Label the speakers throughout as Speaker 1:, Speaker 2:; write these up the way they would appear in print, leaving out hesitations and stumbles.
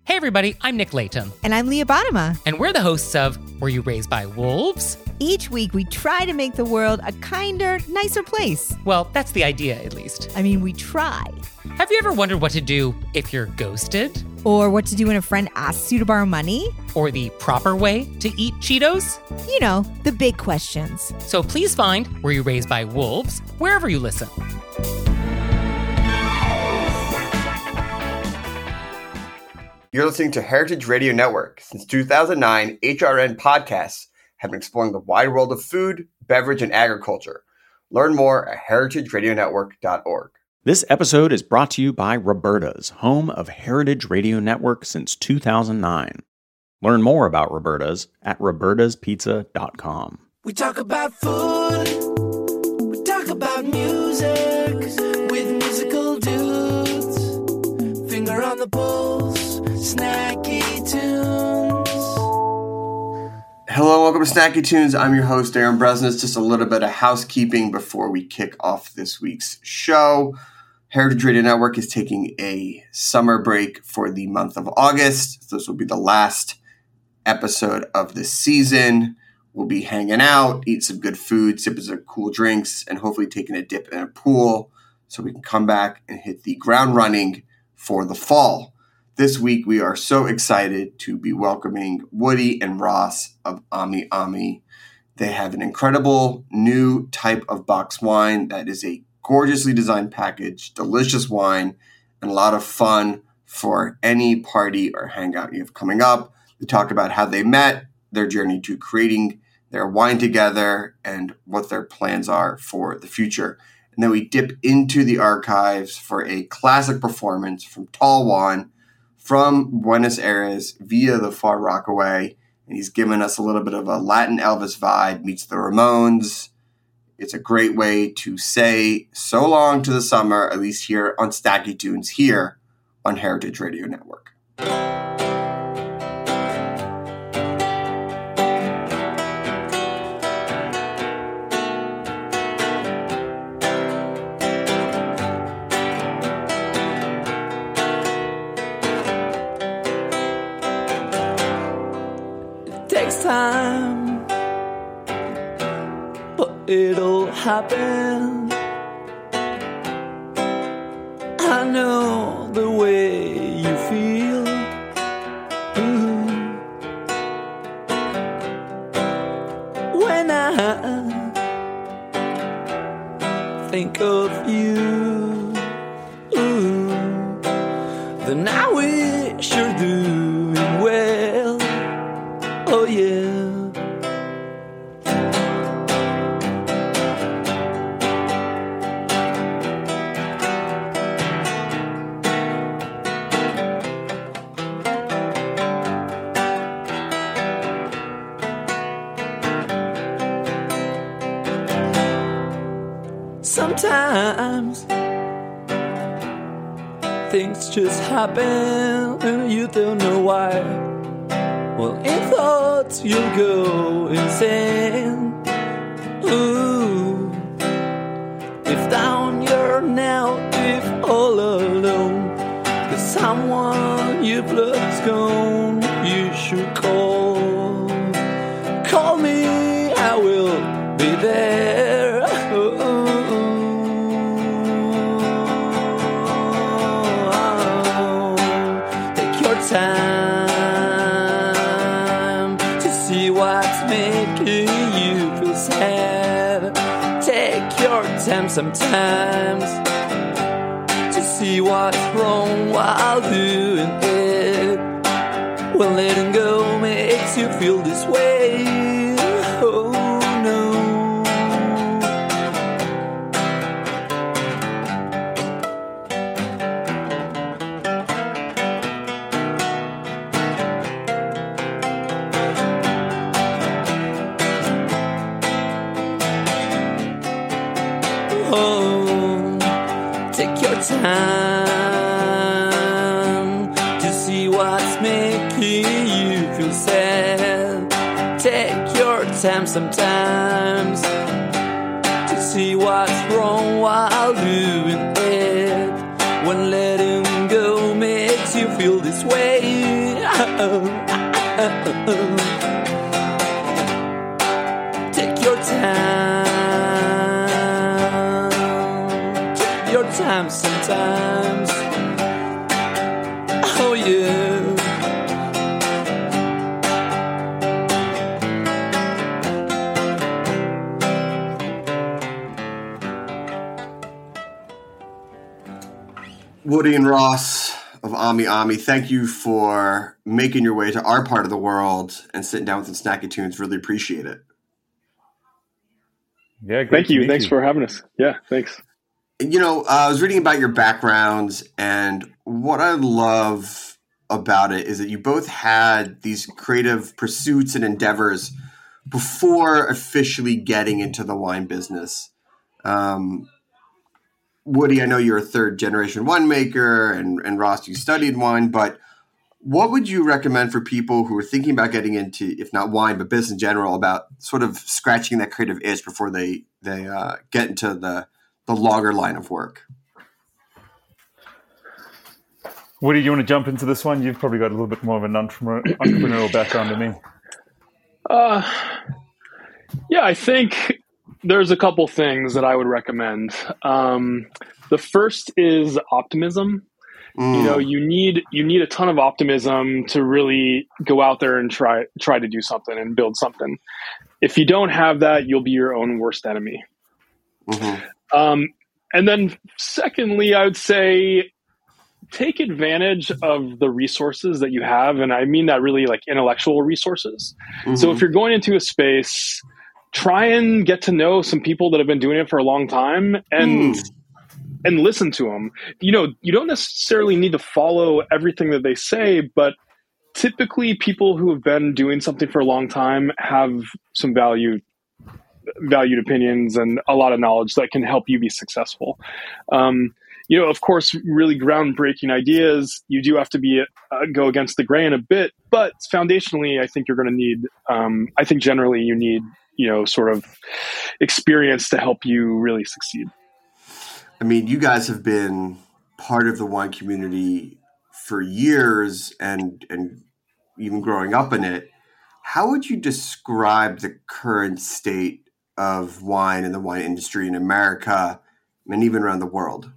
Speaker 1: Hey everybody, I'm Nick Layton.
Speaker 2: And I'm Leah Bottima.
Speaker 1: And we're the hosts of Were You Raised by Wolves?
Speaker 2: Each week we try to make the world a kinder, nicer place.
Speaker 1: Well, that's the idea, at least.
Speaker 2: I mean, we try.
Speaker 1: Have you ever wondered what to do if you're ghosted?
Speaker 2: Or what to do when a friend asks you to borrow money?
Speaker 1: Or the proper way to eat Cheetos?
Speaker 2: You know, the big questions.
Speaker 1: So please find Were You Raised by Wolves wherever you listen.
Speaker 3: You're listening to Heritage Radio Network. Since 2009, HRN podcasts have been exploring the wide world of food, beverage, and agriculture. Learn more at heritageradionetwork.org.
Speaker 4: This episode is brought to you by Roberta's, home of Heritage Radio Network since 2009. Learn more about Roberta's at robertaspizza.com.
Speaker 5: We talk about food, we talk about music, with musical dudes, finger on the pulse, snacky tunes.
Speaker 3: Hello, welcome to Snacky Tunes. I'm your host, Aaron Bresnitz. Just a little bit of housekeeping before we kick off this week's show. Heritage Radio Network is taking a summer break for the month of August. This will be the last episode of the season. We'll be hanging out, eat some good food, sipping some cool drinks, and hopefully taking a dip in a pool so we can come back and hit the ground running for the fall. This week, we are so excited to be welcoming Woody and Ross of Ami Ami. They have an incredible new type of box wine that is a gorgeously designed package, delicious wine, and a lot of fun for any party or hangout you have coming up. They talk about how they met, their journey to creating their wine together, and what their plans are for the future. And then we dip into the archives for a classic performance from Tall Juan from Buenos Aires via the Far Rockaway. And he's given us a little bit of a Latin Elvis vibe, meets the Ramones. It's a great way to say so long to the summer, at least here on Snacky Tunes, here on Heritage Radio Network.
Speaker 5: Time, but it'll happen. I know the way you feel. When I think of you, then I wish you're doing well. Oh yeah. Sometimes things just happen and you don't know why. Well, in thoughts you'll go insane. Ooh, if down you're now, if all alone, there's someone you've love's gone, you should call. Call me, I will be there. Take your time to see what's making you feel sad. Take your time sometimes to see what's wrong while doing it. When letting go makes you feel this way. Oh no. Oh, take your time to see what's making you feel sad. Take your time sometimes to see what's wrong while doing it. When letting go makes you feel this way. Take your time. Take your time sometimes. Oh yeah.
Speaker 3: Woody and Ross of Ami Ami, thank you for making your way to our part of the world and sitting down with some snacky tunes. Really appreciate it.
Speaker 6: Yeah, great
Speaker 7: Thank
Speaker 6: to
Speaker 7: you.
Speaker 6: meet
Speaker 7: Thanks for having us. Yeah, thanks.
Speaker 3: You know, I was reading about your backgrounds, and what I love about it is that you both had these creative pursuits and endeavors before officially getting into the wine business. Woody, I know you're a third generation winemaker, and Ross, you studied wine, but what would you recommend for people who are thinking about getting into, if not wine, but business in general, about sort of scratching that creative itch before they get into the longer line of work?
Speaker 6: Woody, do you want to jump into this one? You've probably got a little bit more of an entrepreneurial background than me.
Speaker 7: Yeah, I think there's a couple things that I would recommend. The first is optimism. You know, you need a ton of optimism to really go out there and try to do something and build something. If you don't have that, you'll be your own worst enemy. Mm-hmm. And then secondly, I would say take advantage of the resources that you have. And I mean that really like intellectual resources. Mm-hmm. So if you're going into a space, try and get to know some people that have been doing it for a long time and listen to them. You know, you don't necessarily need to follow everything that they say, but typically people who have been doing something for a long time have some valued opinions and a lot of knowledge that can help you be successful. You know, of course, really groundbreaking ideas, you do have to be go against the grain a bit, but foundationally, I think you're going to need, I think generally you need, you know, sort of experience to help you really succeed.
Speaker 3: I mean, you guys have been part of the wine community for years and even growing up in it. How would you describe the current state of wine and the wine industry in America and even around the world?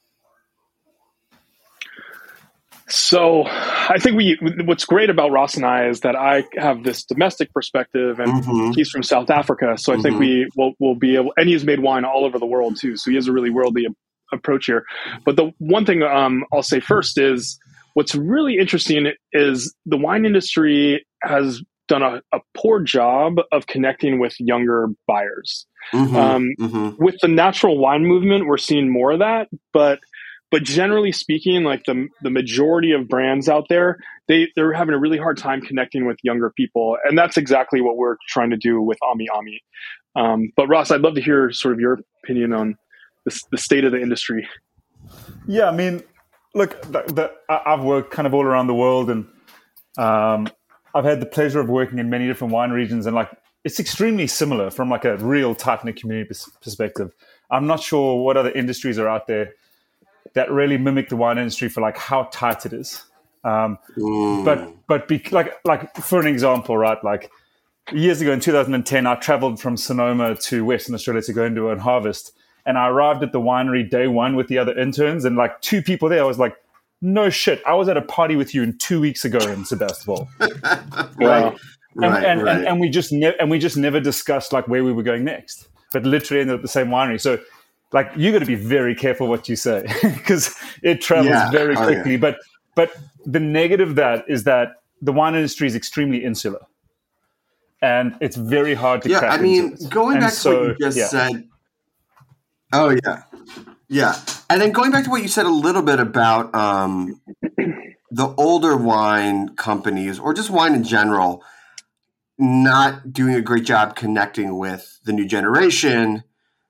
Speaker 7: So I think what's great about Ross and I is that I have this domestic perspective and he's from South Africa. So I think we'll be able, and he's made wine all over the world too. So he has a really worldly approach here. But the one thing I'll say first is what's really interesting is the wine industry has done a poor job of connecting with younger buyers. With the natural wine movement, we're seeing more of that, but generally speaking, like the majority of brands out there, they're having a really hard time connecting with younger people. And that's exactly what we're trying to do with Ami Ami. But Ross, I'd love to hear sort of your opinion on the state of the industry.
Speaker 6: Yeah, I mean, look, I've worked kind of all around the world, and I've had the pleasure of working in many different wine regions, and like it's extremely similar from like a real tight-knit community perspective. I'm not sure what other industries are out there that really mimic the wine industry for like how tight it is. But for an example, right? Like years ago in 2010, I traveled from Sonoma to Western Australia to go and do a harvest. And I arrived at the winery day one with the other interns, and like two people there, I was like, no shit, I was at a party with you 2 weeks ago in Sebastopol.
Speaker 3: Right.
Speaker 6: And we just never discussed like where we were going next, but literally ended up at the same winery. So like you got to be very careful what you say because it travels very quickly. But the negative of that is that the wine industry is extremely insular, and it's very hard to crack.
Speaker 3: I mean,
Speaker 6: into it.
Speaker 3: Going back to what you just said. Oh yeah, and then going back to what you said a little bit about the older wine companies or just wine in general not doing a great job connecting with the new generation.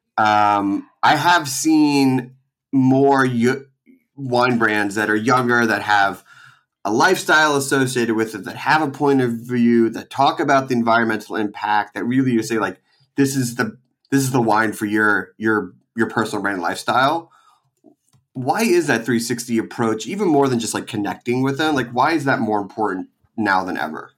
Speaker 3: I have seen more wine brands that are younger, that have a lifestyle associated with it, that have a point of view, that talk about the environmental impact, that really you say like, this is the wine for your personal brand lifestyle. Why is that 360 approach even more than just like connecting with them? Like, why is that more important now than ever?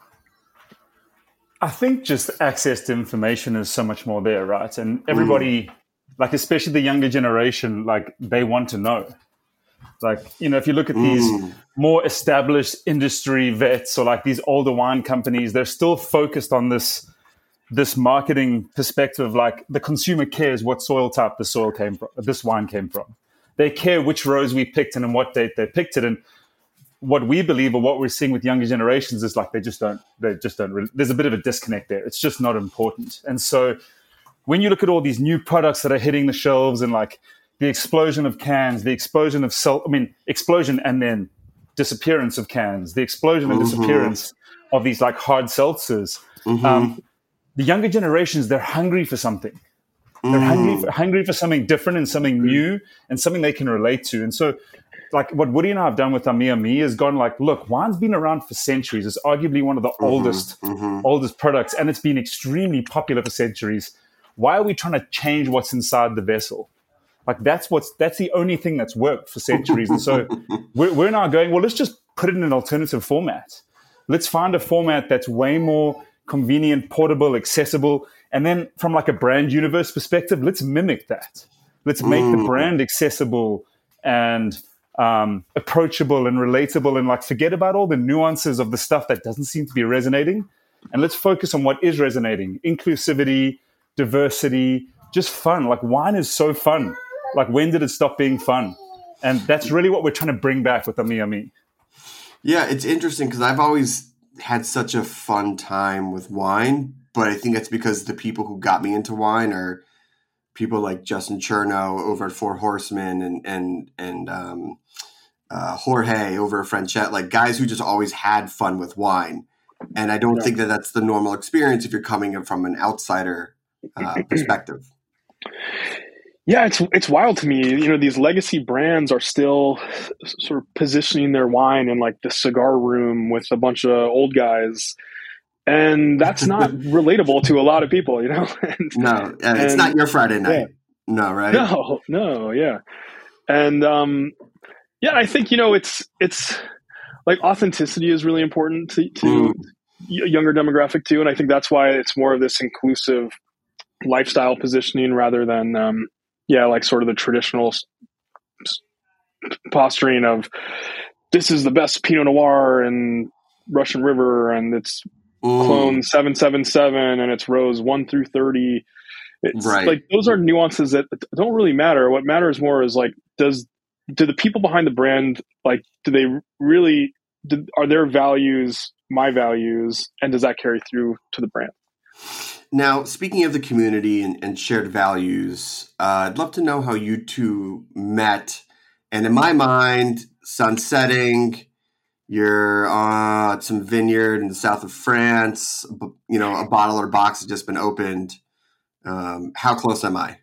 Speaker 6: I think just access to information is so much more there, right? And everybody, like especially the younger generation, like they want to know. Like, you know, if you look at these more established industry vets or like these older wine companies, they're still focused on this marketing perspective. Like the consumer cares what soil type this wine came from. They care which rows we picked and on what date they picked it. And what we believe or what we're seeing with younger generations is like they just don't really, there's a bit of a disconnect there. It's just not important. And so when you look at all these new products that are hitting the shelves and like the explosion of cans, the explosion of explosion and then disappearance of cans, the explosion and disappearance of these like hard seltzers, the younger generations, they're hungry for something. They're hungry for something different and something new and something they can relate to. And so like what Woody and I have done with Ami Ami is gone like, look, wine's been around for centuries. It's arguably one of the oldest products, and it's been extremely popular for centuries. Why are we trying to change what's inside the vessel? Like that's the only thing that's worked for centuries. And so we're now going, well, let's just put it in an alternative format. Let's find a format that's way more convenient, portable, accessible. And then from like a brand universe perspective, let's mimic that. Let's make the brand accessible and approachable and relatable, and like forget about all the nuances of the stuff that doesn't seem to be resonating, and let's focus on what is resonating: inclusivity, diversity, just fun. Like wine is so fun. Like when did it stop being fun? And that's really what we're trying to bring back with Ami Ami.
Speaker 3: Yeah, it's interesting because I've always had such a fun time with wine, but I think that's because the people who got me into wine are people like Justin Chernow over at Four Horsemen and Jorge over at Franchette, like guys who just always had fun with wine. And I don't think that that's the normal experience if you're coming from an outsider perspective.
Speaker 7: Yeah, it's wild to me. You know, these legacy brands are still sort of positioning their wine in like the cigar room with a bunch of old guys. And that's not relatable to a lot of people, you know?
Speaker 3: It's not your Friday night. Yeah. No, right?
Speaker 7: No, yeah. And I think, you know, it's like authenticity is really important to a younger demographic too. And I think that's why it's more of this inclusive lifestyle positioning rather than, like sort of the traditional posturing of this is the best Pinot Noir and Russian River and it's clone 777 and it's rows 1 through 30. It's like those are nuances that don't really matter. What matters more is like, do the people behind the brand, like, are their values my values, and does that carry through to the brand?
Speaker 3: Now, speaking of the community and shared values, I'd love to know how you two met. And in my mind, sun setting, you're at some vineyard in the south of France, you know, a bottle or box has just been opened. How close am I?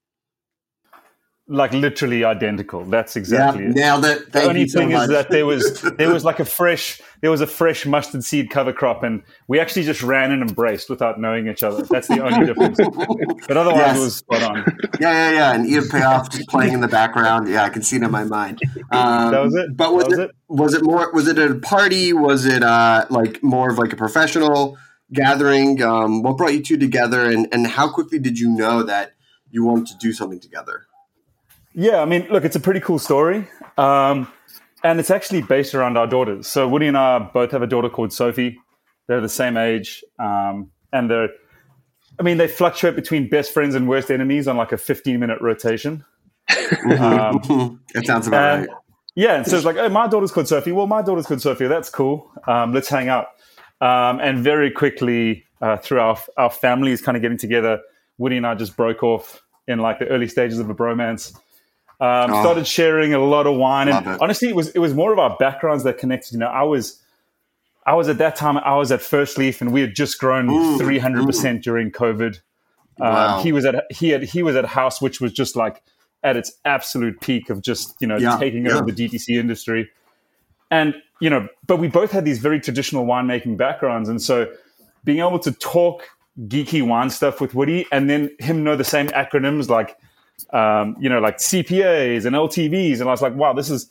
Speaker 6: Like literally identical. That's exactly it.
Speaker 3: Nailed it.
Speaker 6: The only thing is that there was like a fresh mustard seed cover crop, and we actually just ran and embraced without knowing each other. That's the only difference. But otherwise, it was spot on.
Speaker 3: Yeah. And Edith Piaf just playing in the background. Yeah, I can see it in my mind.
Speaker 6: That was it.
Speaker 3: But was it a party? Was it like more of like a professional gathering? What brought you two together, and how quickly did you know that you wanted to do something together?
Speaker 6: Yeah, I mean, look, it's a pretty cool story. And it's actually based around our daughters. So Woody and I both have a daughter called Sophie. They're the same age. And they fluctuate between best friends and worst enemies on like a 15-minute rotation.
Speaker 3: That sounds about right.
Speaker 6: Yeah, and so it's like, oh, my daughter's called Sophie. Well, my daughter's called Sophie. That's cool. Let's hang out. And very quickly, through our families kind of getting together, Woody and I just broke off in like the early stages of a bromance. Started sharing a lot of wine, and honestly, it was more of our backgrounds that connected. You know, I was at that time, I was at First Leaf, and we had just grown 300% during COVID.
Speaker 3: Wow.
Speaker 6: He was at House, which was just like at its absolute peak of just taking over the DTC industry, and but we both had these very traditional winemaking backgrounds, and so being able to talk geeky wine stuff with Woody, and then him know the same acronyms like CPAs and LTVs. And I was like, wow, this is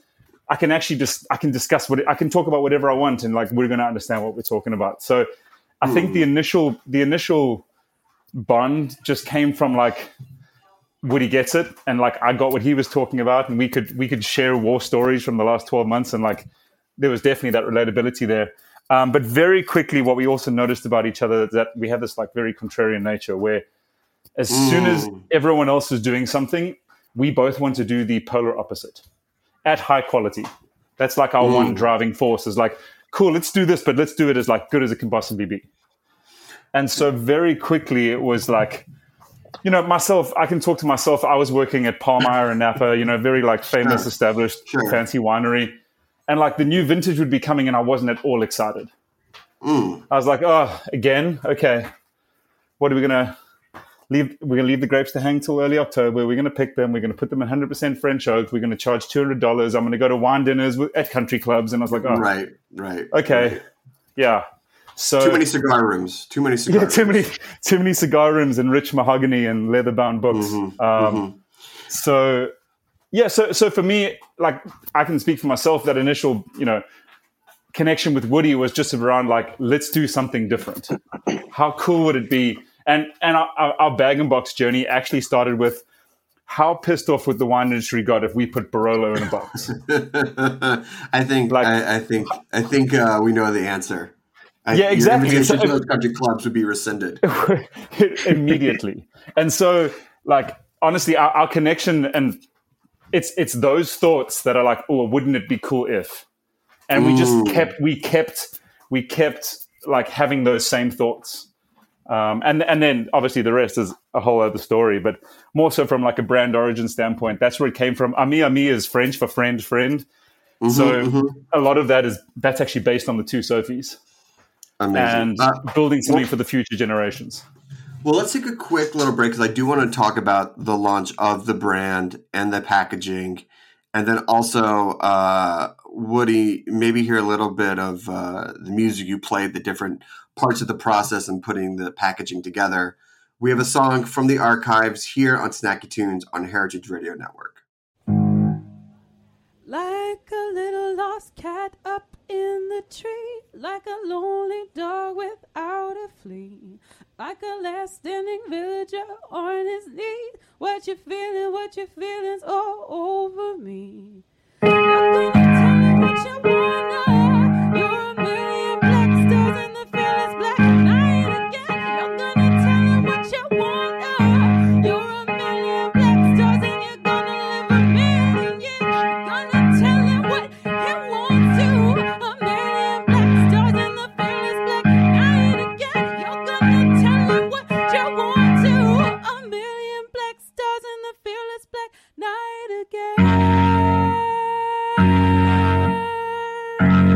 Speaker 6: I can actually I can discuss I can talk about whatever I want, and like we're going to understand what we're talking about. So I think the initial bond just came from like Woody gets it, and like I got what he was talking about, and we could share war stories from the last 12 months, and like there was definitely that relatability there. But very quickly, what we also noticed about each other is that we have this like very contrarian nature, where as soon as everyone else is doing something, we both want to do the polar opposite at high quality. That's like our one driving force is like, cool, let's do this, but let's do it as like good as it can possibly be. And so very quickly it was like, you know, myself, I can talk to myself. I was working at Palmyra and Napa, you know, very like famous, established, fancy winery. And like the new vintage would be coming and I wasn't at all excited. I was like, oh, again? Okay. What are we going to leave? We're going to leave the grapes to hang till early October. We're going to pick them. We're going to put them in 100% French oak. We're going to charge $200. I'm going to go to wine dinners at country clubs. And I was like, oh.
Speaker 3: Right.
Speaker 6: Okay.
Speaker 3: Right.
Speaker 6: Yeah. So
Speaker 3: too many cigar rooms. Too many
Speaker 6: cigar rooms and rich mahogany and leather-bound books. So for me, like I can speak for myself. That initial, you know, connection with Woody was just around like, let's do something different. How cool would it be? And our bag-and-box journey actually started with how pissed off would the wine industry got if we put Barolo in a box?
Speaker 3: I think we know the answer.
Speaker 6: Yeah, exactly.
Speaker 3: Your invitation to those country clubs would be rescinded
Speaker 6: immediately. And so, like, honestly, our connection, and it's those thoughts that are like, oh, wouldn't it be cool if? And we kept like having those same thoughts. And then obviously the rest is a whole other story, but more so from like a brand origin standpoint, that's where it came from. Ami is French for friend. So a lot of that's actually based on the two Sophies.
Speaker 3: Amazing.
Speaker 6: And building something for the future generations.
Speaker 3: Well, let's take a quick little break because I do want to talk about the launch of the brand and the packaging. And then also, Woody, maybe hear a little bit of the music you played, the different parts of the process and putting the packaging together. We have a song from the archives here on Snacky Tunes on Heritage Radio Network.
Speaker 8: Like a little lost cat up in the tree, like a lonely dog without a flea, like a last standing villager on his knees. What you feeling's all over me. Not gonna tell me what you wanna. You're a million black stars and the feeling's black night again. You're gonna tell him what you wanna. You're a million black stars and you're gonna live a million years. You're gonna tell him what he wants to. A million black stars and the feeling's black night again. You're gonna tell him what you want to. A million black stars and the feeling's black night again.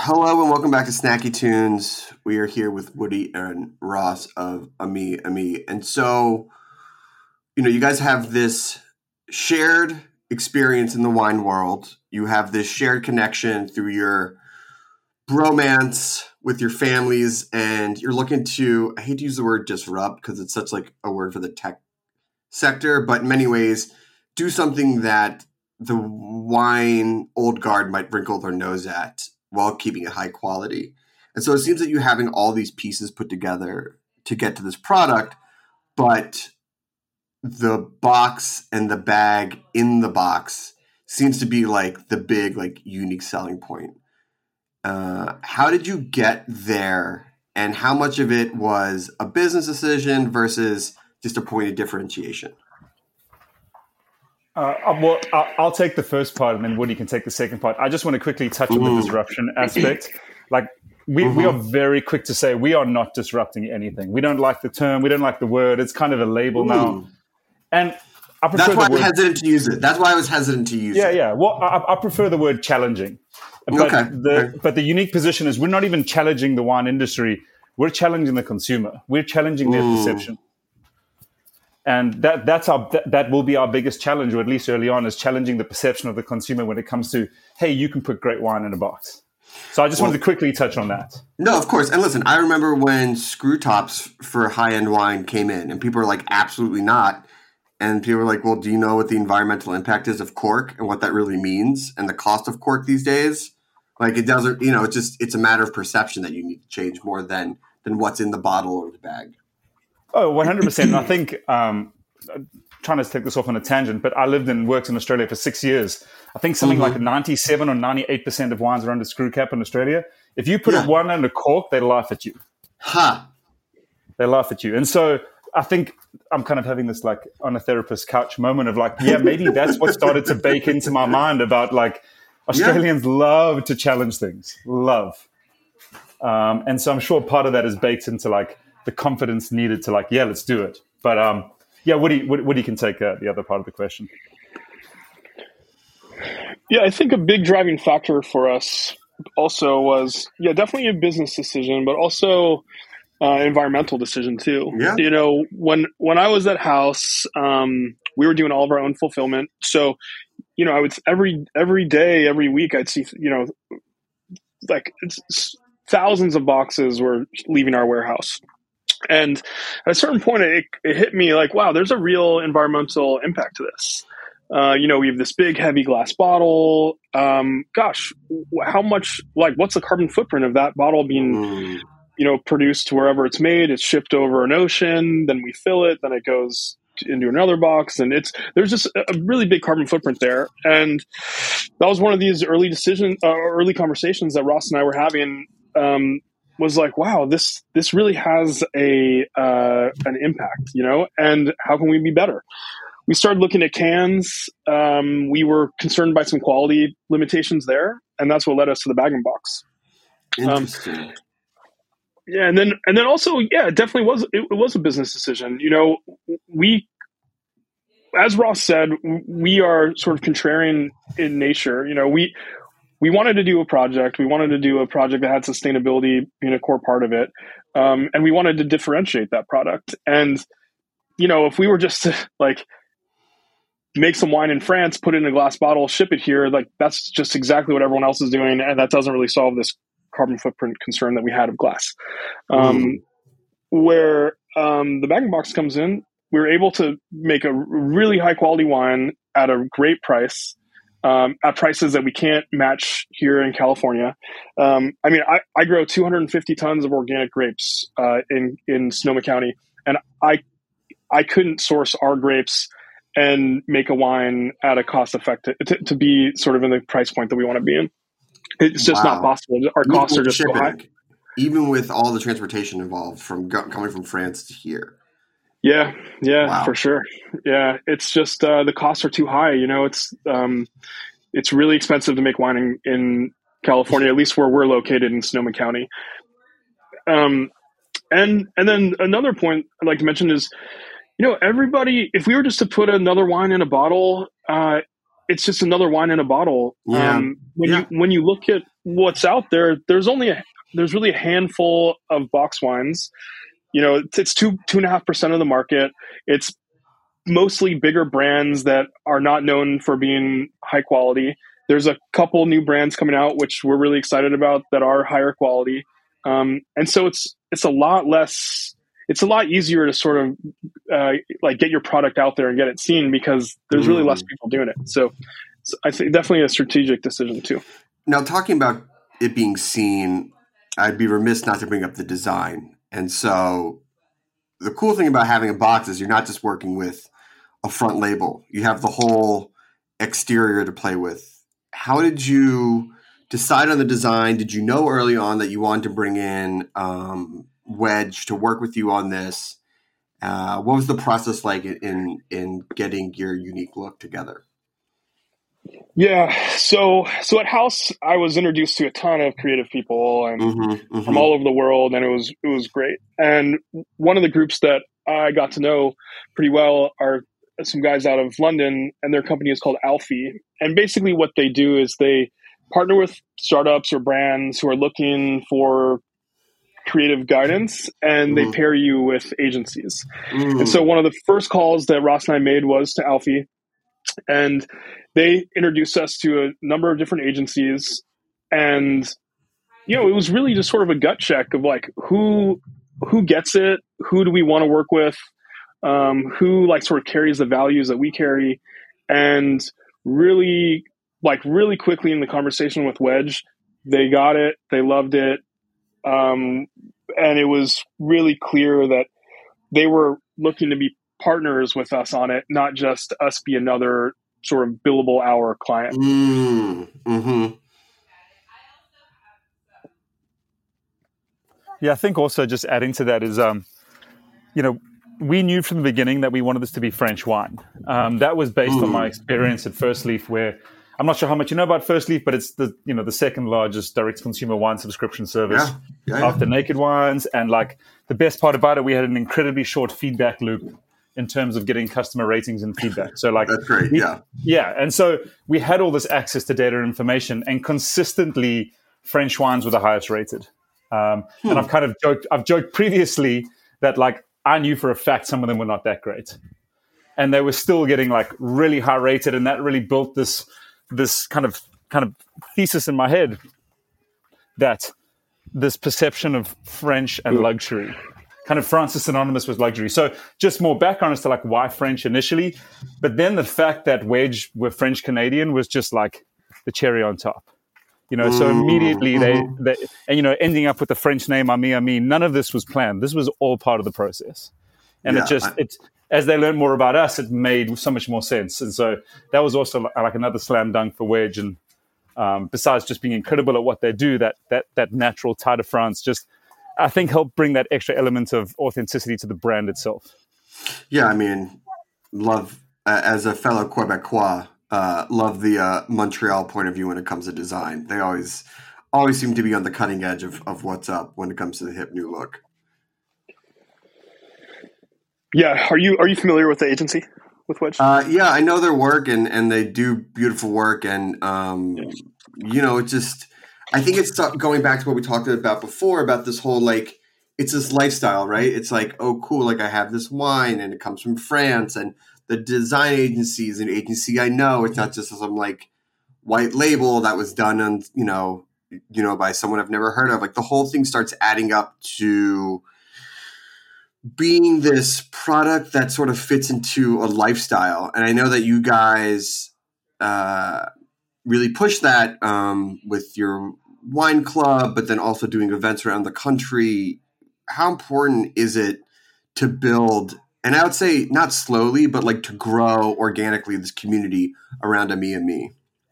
Speaker 3: Hello and welcome back to Snacky Tunes. We are here with Woody and Ross of Ami. And so, you guys have this shared experience in the wine world. You have this shared connection through your bromance with your families, and you're looking to, I hate to use the word disrupt because it's such like a word for the tech sector, but in many ways, do something that the wine old guard might wrinkle their nose at while keeping it high quality. And so it seems that you're having all these pieces put together to get to this product, but the box and the bag in the box seems to be like the big, like unique selling point. How did you get there, and how much of it was a business decision versus just a point of differentiation?
Speaker 6: Well, I'll take the first part, and then Woody can take the second part. I just want to quickly touch on the disruption aspect. Like we are very quick to say we are not disrupting anything. We don't like the term. We don't like the word. It's kind of a label now. And I prefer
Speaker 3: That's why I was hesitant to use it. That's why I was hesitant to use it.
Speaker 6: Yeah. Well, I prefer the word challenging. But the unique position is we're not even challenging the wine industry. We're challenging the consumer. We're challenging their perception. And that will be our biggest challenge, or at least early on, is challenging the perception of the consumer when it comes to, hey, you can put great wine in a box. So I just wanted to quickly touch on that.
Speaker 3: No, of course. And listen, I remember when screw tops for high-end wine came in, and people were like, absolutely not. And people were like, well, do you know what the environmental impact is of cork and what that really means and the cost of cork these days? Like it doesn't, it's a matter of perception that you need to change more than what's in the bottle or the bag.
Speaker 6: Oh, 100%. And I think, trying to take this off on a tangent, but I lived and worked in Australia for 6 years. I think something like 97 or 98% of wines are under screw cap in Australia. If you put one under cork, they laugh at you. They laugh at you. And so I think I'm kind of having this like on a therapist's couch moment of like, yeah, maybe that's what started to bake into my mind about like Australians love to challenge things, love. And so I'm sure part of that is baked into like the confidence needed to like, yeah, let's do it. But Woody can take the other part of the question.
Speaker 7: Yeah, I think a big driving factor for us also was, definitely a business decision, but also environmental decision too. Yeah. When I was at House, we were doing all of our own fulfillment. So, I would every day, every week, I'd see, like thousands of boxes were leaving our warehouse. And at a certain point, it hit me like, wow, there's a real environmental impact to this. We have this big, heavy glass bottle. Gosh, how much, like, what's the carbon footprint of that bottle being, produced to wherever it's made? It's shipped over an ocean, then we fill it, then it goes into another box, and there's just a really big carbon footprint there. And that was one of these early conversations that Ross and I were having. Was like, wow, this really has an impact, and how can we be better? We started looking at cans. We were concerned by some quality limitations there, and that's what led us to the bag-in-box.
Speaker 3: Interesting.
Speaker 7: And then also, it definitely was a business decision. We, as Ross said, we are sort of contrarian in nature. We wanted to do a project. We wanted to do a project that had sustainability being a core part of it. And we wanted to differentiate that product. And, if we were just to like make some wine in France, put it in a glass bottle, ship it here, like that's just exactly what everyone else is doing. And that doesn't really solve this carbon footprint concern that we had of glass. Where the bag-in-box comes in, we were able to make a really high quality wine at a great price. At prices that we can't match here in California. I grow 250 tons of organic grapes in Sonoma County, and I couldn't source our grapes and make a wine at a cost effective to be sort of in the price point that we want to be in. It's just not possible. Our costs are just so high.
Speaker 3: Even with all the transportation involved from coming from France to here.
Speaker 7: Yeah, wow. For sure. Yeah, it's just the costs are too high. It's really expensive to make wine in California, at least where we're located in Sonoma County. And then another point I'd like to mention is, everybody, if we were just to put another wine in a bottle, it's just another wine in a bottle.
Speaker 3: Yeah.
Speaker 7: When you look at what's out there, there's really a handful of box wines. You know, it's 2.5% of the market. It's mostly bigger brands that are not known for being high quality. There's a couple new brands coming out, which we're really excited about, that are higher quality. And so it's a lot easier to sort of like get your product out there and get it seen, because there's really less people doing it. So I think definitely a strategic decision too.
Speaker 3: Now, talking about it being seen, I'd be remiss not to bring up the design. And so the cool thing about having a box is you're not just working with a front label. You have the whole exterior to play with. How did you decide on the design? Did you know early on that you wanted to bring in Wedge to work with you on this? What was the process like in getting your unique look together?
Speaker 7: Yeah. So at House, I was introduced to a ton of creative people and from all over the world, and it was great. And one of the groups that I got to know pretty well are some guys out of London, and their company is called Alfie. And basically what they do is they partner with startups or brands who are looking for creative guidance, and they pair you with agencies. And so one of the first calls that Ross and I made was to Alfie, and they introduced us to a number of different agencies. And, you know, it was really just sort of a gut check of like, who gets it? Who do we want to work with? Who like sort of carries the values that we carry? And really quickly in the conversation with Wedge, they got it. They loved it. And it was really clear that they were looking to be partners with us on it, not just us be another sort of billable hour client.
Speaker 6: Yeah, I think also just adding to that is, you know, we knew from the beginning that we wanted this to be French wine. That was based on my experience at First Leaf, where I'm not sure how much you know about First Leaf, but it's the second largest direct consumer wine subscription service after Naked Wines. And like the best part about it, we had an incredibly short feedback loop in terms of getting customer ratings and feedback. So like
Speaker 3: that's great.
Speaker 6: Yeah. And so we had all this access to data and information, and consistently French wines were the highest rated. And I've joked previously that like I knew for a fact some of them were not that great, and they were still getting like really high rated. And that really built this kind of thesis in my head that this perception of French and luxury, kind of France is synonymous with luxury. So just more background as to like why French initially, but then the fact that Wedge were French Canadian was just like the cherry on top. You know, so immediately they and, you know, ending up with the French name, Ami, none of this was planned. This was all part of the process. And as they learned more about us, it made so much more sense. And so that was also like another slam dunk for Wedge. And besides just being incredible at what they do, that natural tie to France just, I think, helped bring that extra element of authenticity to the brand itself.
Speaker 3: Yeah, I mean, love, as a fellow Quebecois, love the Montreal point of view when it comes to design. They always seem to be on the cutting edge of what's up when it comes to the hip new look.
Speaker 7: Yeah, are you familiar with the agency, with Wedge?
Speaker 3: Yeah, I know their work, and they do beautiful work, and you know, it just, I think it's going back to what we talked about before about this whole like, it's this lifestyle, right? It's like, oh, cool, like I have this wine and it comes from France, and the design agency is an agency I know. It's not just some like white label that was done on, you know, by someone I've never heard of. Like the whole thing starts adding up to being this product that sort of fits into a lifestyle. And I know that you guys really push that with your wine club, but then also doing events around the country. How important is it to build, and I would say not slowly, but like to grow organically this community around Ami?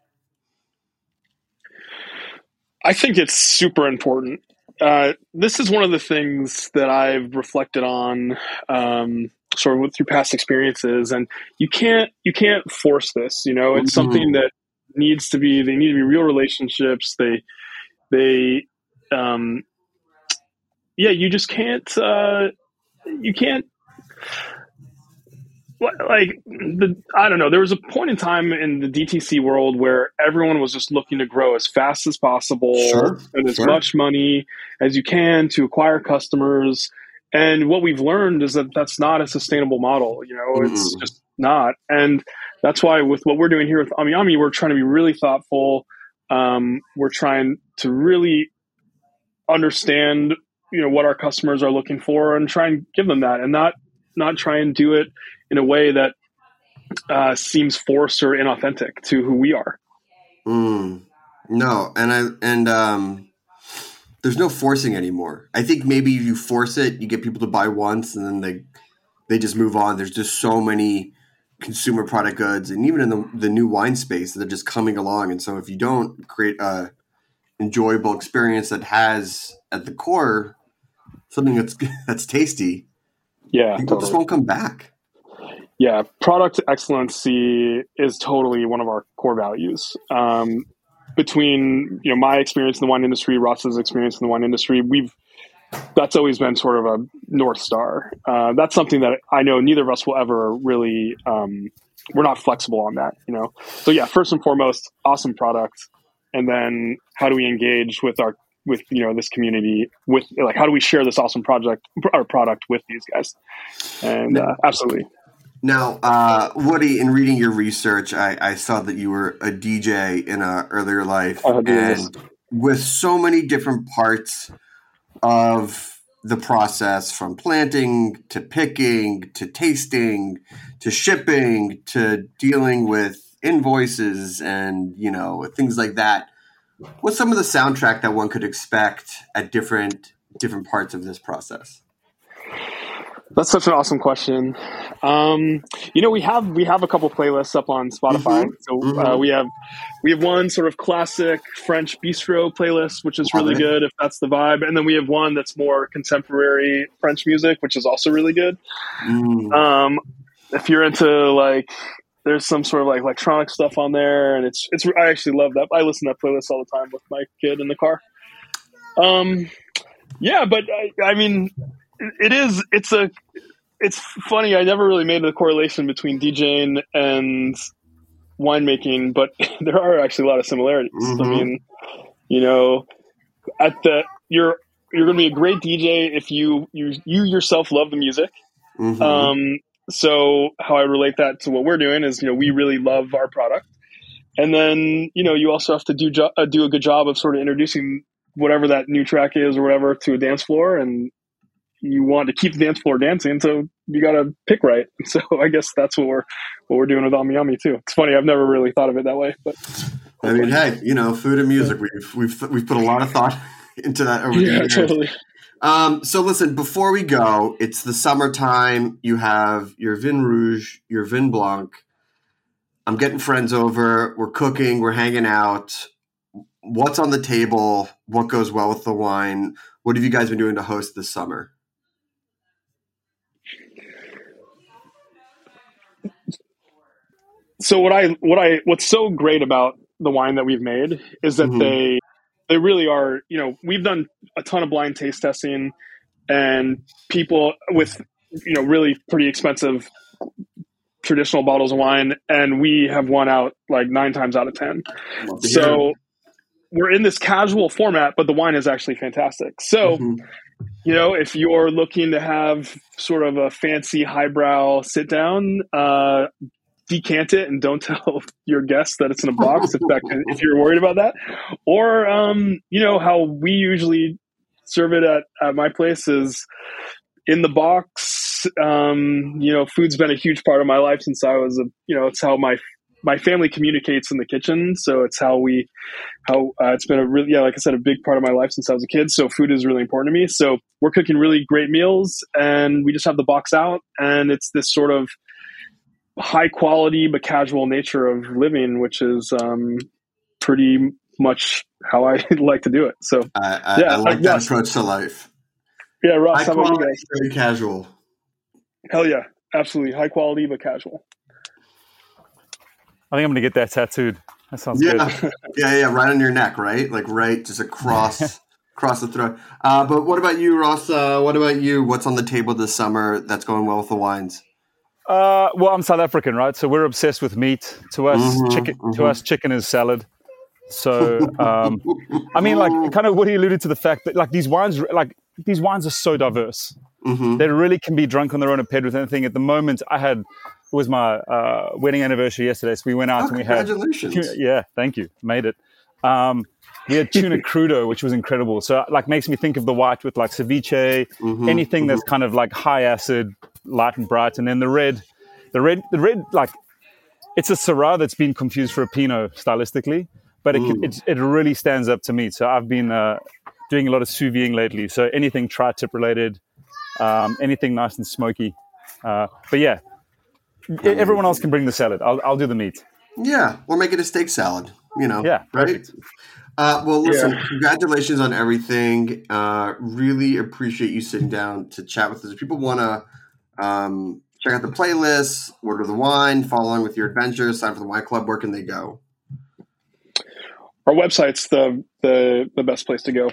Speaker 7: I think it's super important. This is one of the things that I've reflected on sort of through past experiences, and you can't force this, you know, it's something that they need to be real relationships. You just can't, I don't know. There was a point in time in the DTC world where everyone was just looking to grow as fast as possible and as much money as you can to acquire customers. And what we've learned is that that's not a sustainable model. It's just not. And that's why with what we're doing here with AmiAmi, we're trying to be really thoughtful. We're trying to really understand, what our customers are looking for and try and give them that, and not try and do it in a way that seems forced or inauthentic to who we are.
Speaker 3: No, and there's no forcing anymore. I think maybe you force it, you get people to buy once, and then they just move on. There's just so many consumer product goods, and even in the new wine space, they're just coming along. And so if you don't create a enjoyable experience that has at the core something that's tasty, people just won't come back.
Speaker 7: Yeah, product excellency is totally one of our core values. Between my experience in the wine industry, Ross's experience in the wine industry, that's always been sort of a North Star. That's something that I know neither of us will ever really. We're not flexible on that, So yeah, first and foremost, awesome product, and then how do we engage with this community? With how do we share this awesome product with these guys? And absolutely.
Speaker 3: Now, Woody, in reading your research, I saw that you were a DJ in an earlier life, and with so many different parts of the process, from planting to picking to tasting to shipping to dealing with invoices and things like that. What's some of the soundtrack that one could expect at different parts of this process?
Speaker 7: That's such an awesome question. We have a couple playlists up on Spotify. So we have one sort of classic French bistro playlist, which is really good if that's the vibe, and then we have one that's more contemporary French music, which is also really good. If you're into there's some sort of electronic stuff on there, and it's I actually love that. I listen to that playlist all the time with my kid in the car. But I mean. It's funny. I never really made the correlation between DJing and winemaking, but there are actually a lot of similarities. I mean, you're going to be a great DJ if you yourself love the music. So how I relate that to what we're doing is, we really love our product, and then you also have to do a good job of sort of introducing whatever that new track is or whatever to a dance floor, and you want to keep the dance floor dancing, so you got to pick right. So I guess that's what we're doing with AmiAmi too. It's funny, I've never really thought of it that way, but
Speaker 3: I mean, hey, food and music, we've put a lot of thought into that over the years.
Speaker 7: Totally.
Speaker 3: So listen, before we go, it's the summertime. You have your Vin Rouge, your Vin Blanc. I'm getting friends over. We're cooking. We're hanging out. What's on the table? What goes well with the wine? What have you guys been doing to host this summer?
Speaker 7: So what's so great about the wine that we've made is that they really are, we've done a ton of blind taste testing, and people with, really pretty expensive traditional bottles of wine, and we have won out 9 times out of 10. So we're in this casual format, but the wine is actually fantastic. So, if you're looking to have sort of a fancy highbrow sit down, decant it and don't tell your guests that it's in a box if you're worried about that. Or, how we usually serve it at my place is in the box. Food's been a huge part of my life since I was it's how my family communicates in the kitchen. So it's how it's been like I said, a big part of my life since I was a kid. So food is really important to me. So we're cooking really great meals, and we just have the box out, and it's this sort of high quality but casual nature of living, which is pretty much how I like to do it. So
Speaker 3: I like that approach to life.
Speaker 7: Yeah, Ross,
Speaker 3: high quality, very casual.
Speaker 7: Hell yeah, absolutely, high quality but casual.
Speaker 6: I think I'm going to get that tattooed. That sounds good.
Speaker 3: Yeah, right on your neck, right? Right, just across the throat. But what about you, Ross? What about you? What's on the table this summer that's going well with the wines?
Speaker 6: Well, I'm South African, right? So we're obsessed with meat. To us, chicken is salad. So, I mean, like, kind of what he alluded to the fact that, like, these wines are so diverse. They really can be drunk on their own and paired with anything. At the moment, it was my wedding anniversary yesterday, so we went out and we had...
Speaker 3: Congratulations.
Speaker 6: Yeah, thank you. Made it. We had tuna crudo, which was incredible. So, like, makes me think of the white with, like, ceviche, anything that's kind of, like, high acid, light and bright. And then the red, like, it's a Syrah that's been confused for a Pinot stylistically, but it really stands up to me. So I've been doing a lot of sous videing lately. So anything tri-tip related, anything nice and smoky. But yeah, everyone else can bring the salad. I'll do the meat.
Speaker 3: Yeah, or make it a steak salad, you know.
Speaker 6: Yeah,
Speaker 3: right? Well, listen, congratulations on everything. Really appreciate you sitting down to chat with us. If people want to check out the playlist, order the wine, follow along with your adventures, sign up for the wine club, where can they go?
Speaker 7: Our website's the best place to go.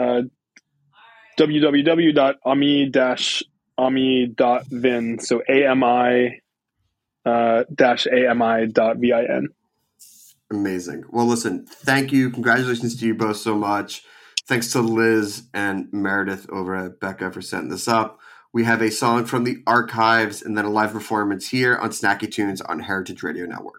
Speaker 7: www.ami-ami.vin. So AMI-AMI.VIN.
Speaker 3: Amazing. Well, listen, thank you. Congratulations to you both so much. Thanks to Liz and Meredith over at Becca for setting this up. We have a song from the archives and then a live performance here on Snacky Tunes on Heritage Radio Network.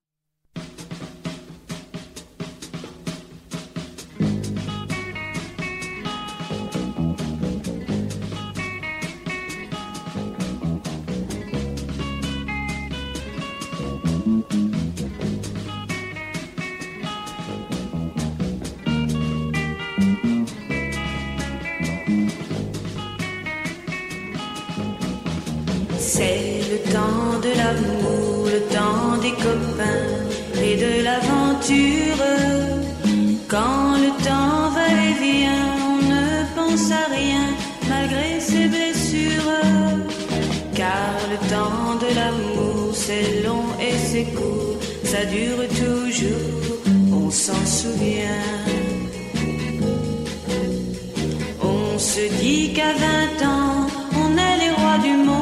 Speaker 9: C'est le temps de l'amour, le temps des copains et de l'aventure. Quand le temps va et vient, on ne pense à rien malgré ses blessures. Car le temps de l'amour, c'est long et c'est court, ça dure toujours, on s'en souvient. On se dit qu'à 20 ans, on est les rois du monde.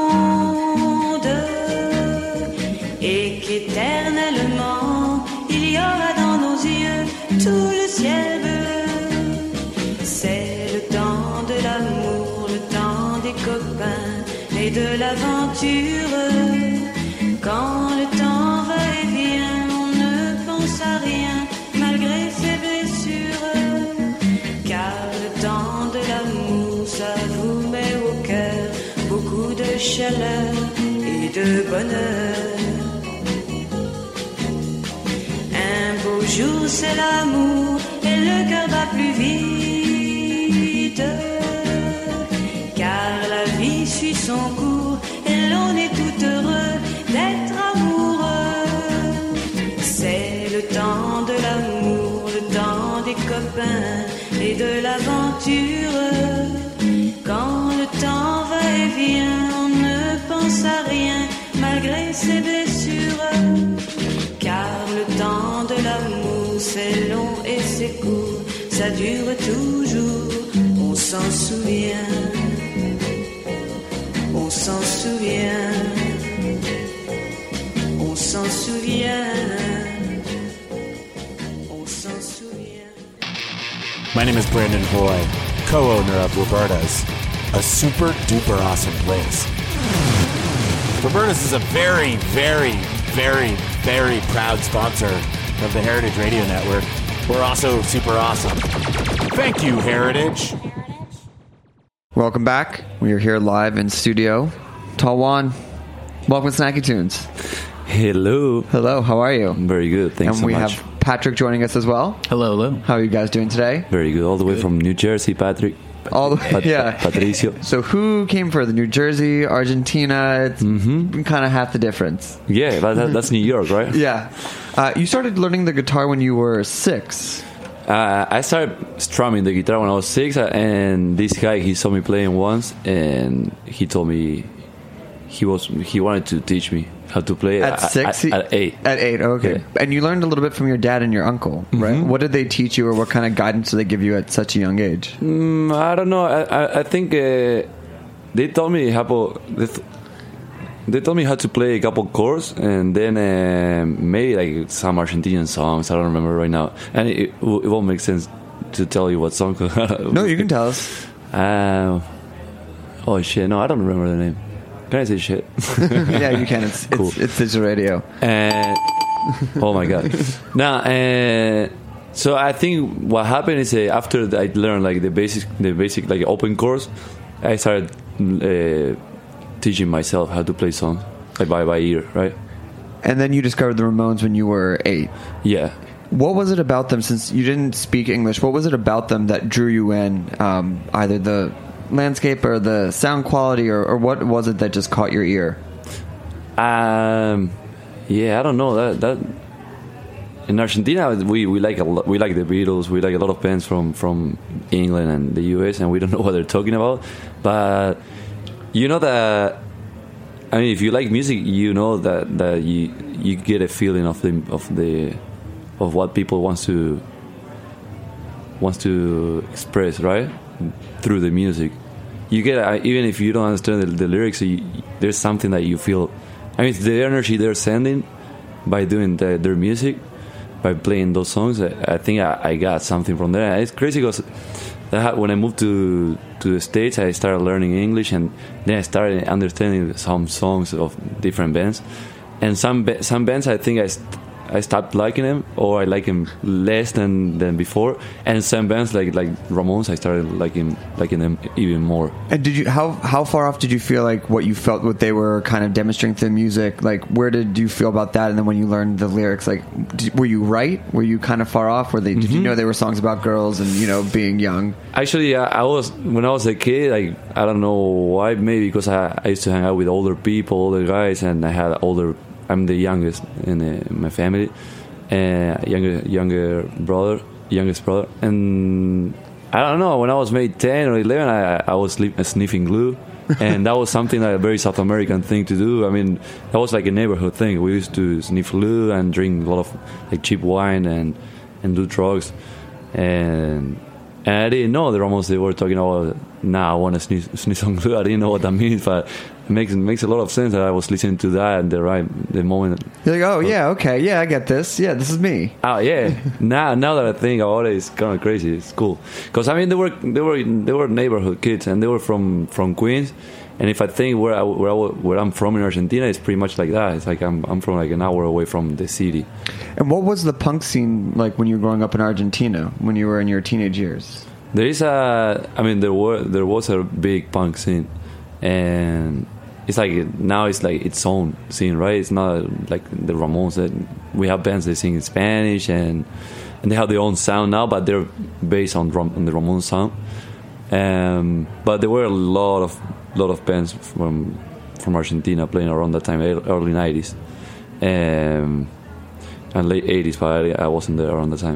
Speaker 9: Et qu'éternellement il y aura dans nos yeux tout le ciel bleu. C'est le temps de l'amour, le temps des copains et de l'aventure. Quand le temps va et vient, on ne pense à rien malgré ses blessures. Car le temps de l'amour, ça vous met au cœur beaucoup de chaleur et de bonheur. Un beau jour c'est l'amour et le cœur bat plus vite. Car la vie suit son cours et l'on est tout heureux d'être amoureux. C'est le temps de l'amour, le temps des copains et de l'aventure. Quand le temps va et vient, on ne pense à rien malgré ses blessures. Car le temps de l'amour, c'est long et c'est court, ça dure toujours, on s'en souvient. On s'en souvient. On s'en souvient. On s'en souvient.
Speaker 10: My name is Brandon Hoy, co-owner of Roberta's, a super duper awesome place. Roberta's is a very, very, very, very proud sponsor of the Heritage Radio Network. We're also super awesome. Thank you, Heritage.
Speaker 11: Welcome back. We are here live in studio. Talwan, welcome to Snacky Tunes.
Speaker 12: Hello.
Speaker 11: Hello, how are you?
Speaker 12: I'm very good, thanks so much.
Speaker 11: And we have Patrick joining us as well.
Speaker 12: Hello, hello.
Speaker 11: How are you guys doing today?
Speaker 12: Very good. All the way from New Jersey, Patrick.
Speaker 11: All the way, yeah.
Speaker 12: Patricio.
Speaker 11: So who came further? New Jersey, Argentina? It's kind of half the difference.
Speaker 12: Yeah, but that's New York, right?
Speaker 11: Yeah. You started learning the guitar when you were 6.
Speaker 12: I started strumming the guitar when I was 6, and this guy, he saw me playing once, and he told me he wanted to teach me how to play.
Speaker 11: At 6?
Speaker 12: At 8.
Speaker 11: At 8, okay. Yeah. And you learned a little bit from your dad and your uncle, right? What did they teach you, or what kind of guidance did they give you at such a young age?
Speaker 12: I don't know. I think they told me how they told me how to play a couple chords, and then maybe like some Argentinian songs. I don't remember right now, and it won't make sense to tell you what song.
Speaker 11: No, you can tell us.
Speaker 12: Oh shit! No, I don't remember the name. Can I say shit?
Speaker 11: Yeah, you can. It's
Speaker 12: cool.
Speaker 11: It's digital radio.
Speaker 12: Oh my god! Now, so I think what happened is after I learned like the basic like open chords, I started teaching myself how to play songs like by ear, right?
Speaker 11: And then you discovered the Ramones when you were 8.
Speaker 12: Yeah.
Speaker 11: What was it about them, since you didn't speak English, what was it about them that drew you in, either the landscape or the sound quality, or what was it that just caught your ear?
Speaker 12: Yeah, I don't know. That in Argentina we like a lot, we like the Beatles, we like a lot of bands from England and the US, and we don't know what they're talking about. But you know that, I mean, if you like music, you know that you get a feeling of what people wants to express, right, through the music. You get, even if you don't understand the lyrics, there's something that you feel. I mean, the energy they're sending by doing their music, by playing those songs, I think I got something from there. It's crazy because when I moved to the States, I started learning English, and then I started understanding some songs of different bands. And some bands, I think I stopped liking them, or I like them less than before. And some bands like Ramones, I started liking them even more. And
Speaker 11: did you how far off did you feel like what you felt what they were kind of demonstrating through the music? Like, where did you feel about that? And then when you learned the lyrics, like, were you right? Were you kind of far off? Did you know they were songs about girls and being young?
Speaker 12: Actually, I was, when I was a kid, like, I don't know why, maybe because I used to hang out with older people, older guys, and I had I'm the youngest in my family, youngest brother, and I don't know. When I was maybe 10 or 11, I was sniffing glue, and that was something like a very South American thing to do. I mean, that was like a neighborhood thing. We used to sniff glue and drink a lot of like cheap wine and do drugs, and I didn't know the Ramones, they were talking about, I want to sniff some glue. I didn't know what that means, but it makes a lot of sense that I was listening to that at the moment.
Speaker 11: You're like, oh yeah, okay, yeah, I get this. Yeah, this is me.
Speaker 12: Oh yeah. now that I think about it, it's kind of crazy. It's cool because I mean they were neighborhood kids, and they were from Queens. And if I think where I'm from in Argentina, it's pretty much like that. It's like I'm from like an hour away from the city.
Speaker 11: And what was the punk scene like when you were growing up in Argentina, when you were in your teenage years?
Speaker 12: There was a big punk scene, and it's like now it's like its own scene, right? It's not like the Ramones. That we have bands that sing in Spanish, and they have their own sound now, but they're based on the Ramones sound. But there were a lot of bands from Argentina playing around that time, early 90s and late 80s, but I wasn't there around the time.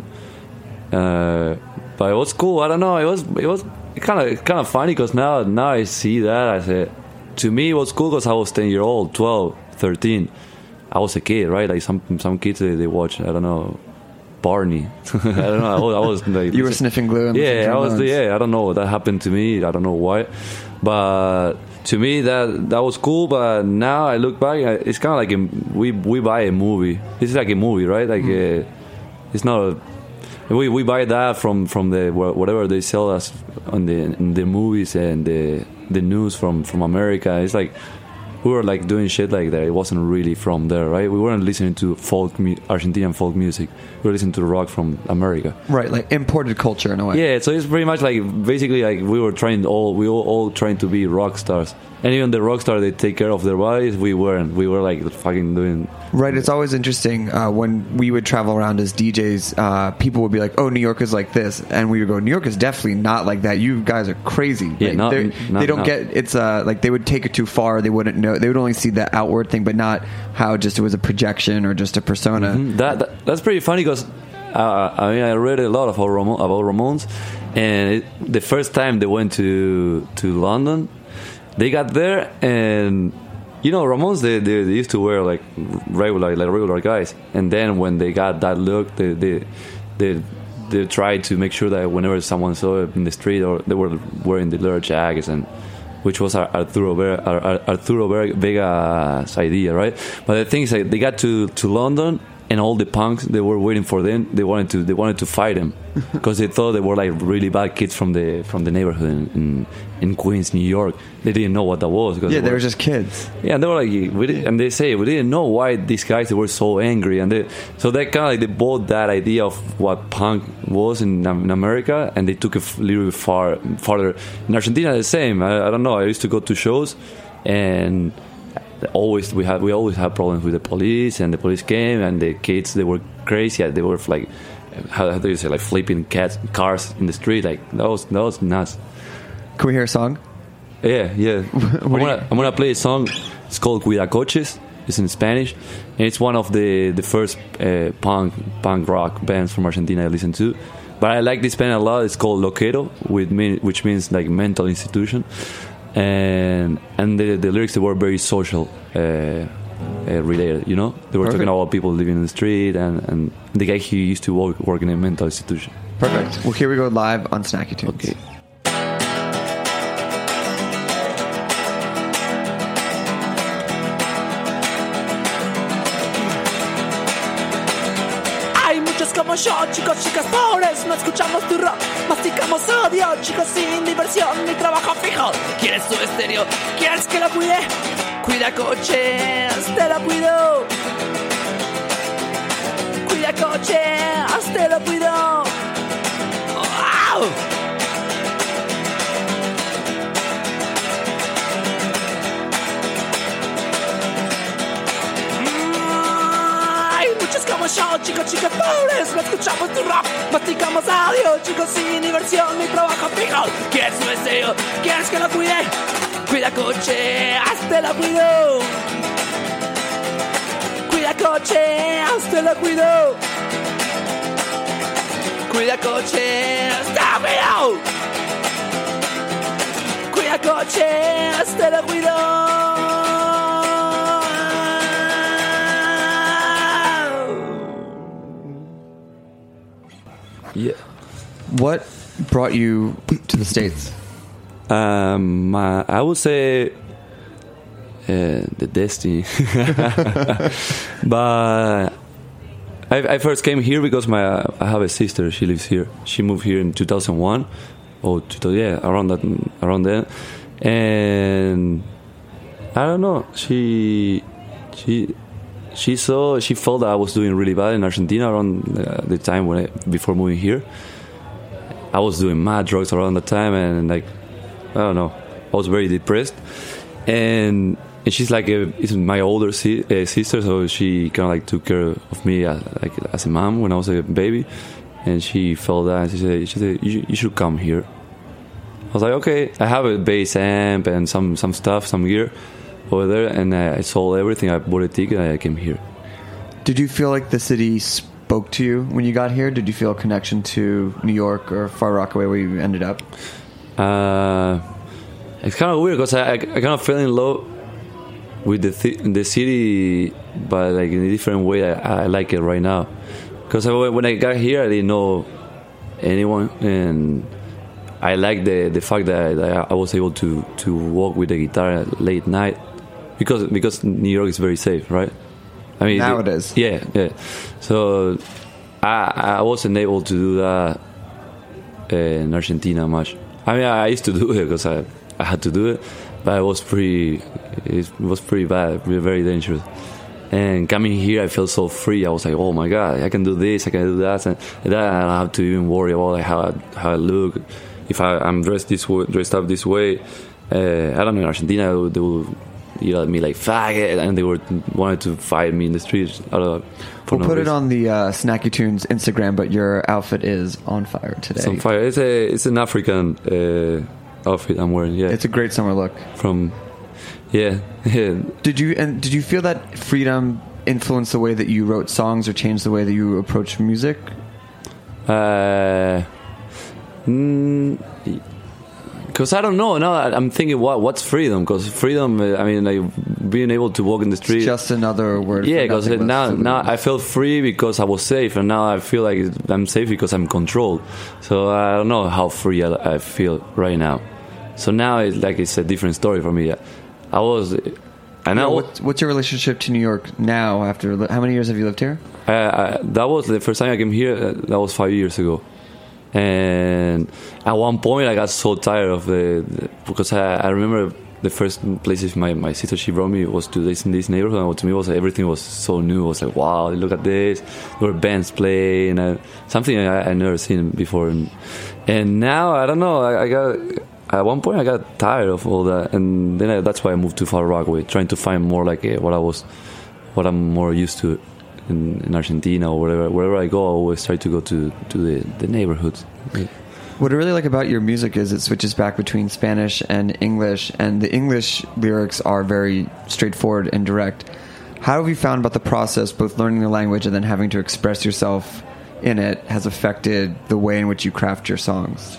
Speaker 12: But it was cool. I don't know. It was kind of funny because now I see that. I said, to me it was cool because I was 10 years old, 12, 13. I was a kid, right? Like some kids they watch, I don't know, Barney. I don't know. I was like,
Speaker 11: you were sniffing glue. And
Speaker 12: I was. Yeah, I don't know. That happened to me. I don't know why, but to me that was cool. But now I look back, it's kind of like we buy a movie. It's like a movie, right? Like it's not. We buy that from the whatever they sell us in the movies and the news from America. It's like we were like doing shit like that. It wasn't really from there, right? We weren't listening to Argentinian folk music. We were listening to rock from America,
Speaker 11: right? Like imported culture in a way.
Speaker 12: Yeah, so it's pretty much like basically like we were all trying to be rock stars. And even the rock stars, they take care of their bodies. We weren't. We were like fucking doing.
Speaker 11: Right. It's always interesting when we would travel around as DJs. People would be like, "Oh, New York is like this," and we would go, "New York is definitely not like that. You guys are crazy."
Speaker 12: Yeah,
Speaker 11: like, they don't get. It's like they would take it too far. They wouldn't know. They would only see the outward thing, but not how just it was a projection or just a persona.
Speaker 12: Mm-hmm. That's pretty funny because I mean I read a lot about Ramones, and the first time they went to London. They got there, and Ramones they used to wear like regular guys, and then when they got that look, they tried to make sure that whenever someone saw it in the street, or they were wearing the leather jackets and which was Arturo Vega's idea, right? But the thing is, like, they got to London, and all the punks, they were waiting for them. They wanted to fight them because they thought they were like really bad kids from the neighborhood in Queens, New York. They didn't know what that was.
Speaker 11: Yeah, they were just kids.
Speaker 12: Yeah, and they were like, and they say we didn't know why these guys they were so angry, and so they kind of like they bought that idea of what punk was in America, and they took it a little bit farther. In Argentina, the same. I don't know. I used to go to shows, and we always had problems with the police, and the police came, and the kids they were crazy. They were like, how do you say, like flipping cars in the street. Like that was nuts.
Speaker 11: Can we hear a song?
Speaker 12: Yeah. I'm gonna play a song. It's called Cuida Coches. It's in Spanish, and it's one of the first punk rock bands from Argentina I listened to. But I like this band a lot. It's called Loquero, which means like mental institution. And the lyrics, they were very social related, you know? They were
Speaker 11: Perfect.
Speaker 12: talking about people living in the street, and the guy, he used to work in a mental institution.
Speaker 11: Perfect. Well, here we go live on Snacky Tunes.
Speaker 12: Okay.
Speaker 5: Hay muchos como yo, chicos, chicas pobres, no escuchamos tu rock, masticamos odio, chicos sin diversión, ni trabajo fijo. ¿Quieres tu estéreo? ¿Quieres que lo cuide? Cuida coches, te lo cuido. Cuida coches, te lo cuido. ¡Wow! Como yo, chicos, chicas pobres, no escuchamos tu rock, masticamos audio, chicos sin diversión, ni trabajo fijo. ¿Quieres un estéreo? ¿Quieres que lo cuide? Cuida coche, hazte lo cuido. Cuida coche, hazte lo cuido. Cuida coche, hazte lo cuido. Cuida coche, hazte lo cuido.
Speaker 12: Yeah.
Speaker 11: What brought you to the States?
Speaker 12: I would say the destiny. But I first came here because I have a sister. She lives here. She moved here in 2001. Around then. And I don't know. She felt that I was doing really bad in Argentina around the time before moving here. I was doing mad drugs around that time, and like, I don't know, I was very depressed. And she's like it's my older sister, so she kind of like took care of me as a mom when I was a baby. And she felt that, and she said you should come here. I was like, okay. I have a bass amp and some stuff, some gear over there, and I sold everything. I bought a ticket and I came here.
Speaker 11: Did you feel like the city spoke to you when you got here? Did you feel a connection to New York or Far Rockaway where you ended up?
Speaker 12: It's kind of weird because I kind of fell in love with the city, but like in a different way. I like it right now because when I got here, I didn't know anyone, and I like the fact that I was able to walk with the guitar late night because New York is very safe, right? I mean,
Speaker 11: now it is.
Speaker 12: Yeah. So I wasn't able to do that in Argentina much. I mean, I used to do it because I had to do it, but it was pretty bad, very dangerous. And coming here, I felt so free. I was like, oh my God, I can do this, I can do that, and I don't have to even worry about like how I look. If I'm dressed up this way, I don't know, in Argentina, they would yell at me like faggot, and they wanted to fight me in the streets.
Speaker 11: We'll put it on the Snacky Tunes Instagram, but your outfit is on fire today.
Speaker 12: It's on fire. It's an African outfit I'm wearing. Yeah,
Speaker 11: it's a great summer look.
Speaker 12: Yeah.
Speaker 11: Did you feel that freedom influenced the way that you wrote songs or changed the way that you approached music?
Speaker 12: Because I don't know. Now I'm thinking, what's freedom? Because freedom, I mean, like being able to walk in the street.
Speaker 11: It's just another word.
Speaker 12: Yeah, because now I felt free because I was safe, and now I feel like I'm safe because I'm controlled. So I don't know how free I feel right now. So now it's a different story for me. I was, and now
Speaker 11: what's your relationship to New York now? After how many years have you lived here?
Speaker 12: That was the first time I came here. That was 5 years ago, and at one point I got so tired of because I remember the first places my sister she brought me was to this neighborhood. And to me everything was so new. I was like, wow, look at this. There were bands playing, something I never seen before. And now I don't know. At one point I got tired of all that, and then that's why I moved to Far Rockaway, trying to find more like what I'm more used to in Argentina or wherever I go. I always try to go to the neighborhoods.
Speaker 11: What I really like about your music is it switches back between Spanish and English, and the English lyrics are very straightforward and direct. How have you found about the process, both learning the language and then having to express yourself in it, has affected the way in which you craft your songs?